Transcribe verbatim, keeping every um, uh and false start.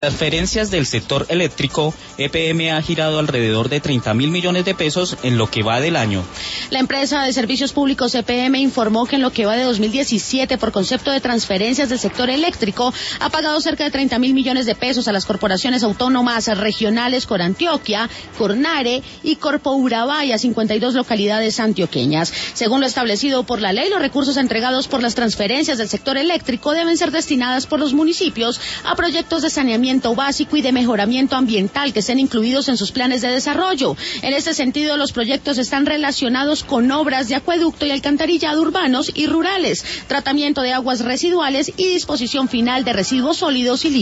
Transferencias del sector eléctrico, E P M ha girado alrededor de treinta mil millones de pesos en lo que va del año. La empresa de servicios públicos E P M informó que en lo que va de dos mil diecisiete, por concepto de transferencias del sector eléctrico, ha pagado cerca de treinta mil millones de pesos a las corporaciones autónomas regionales Corantioquia, Cornare y Corpo Urabá y a cincuenta y dos localidades antioqueñas. Según lo establecido por la ley, los recursos entregados por las transferencias del sector eléctrico deben ser destinadas por los municipios a proyectos de saneamiento básico y de mejoramiento ambiental que estén incluidos en sus planes de desarrollo. En este sentido, los proyectos están relacionados con obras de acueducto y alcantarillado urbanos y rurales, tratamiento de aguas residuales y disposición final de residuos sólidos y líquidos.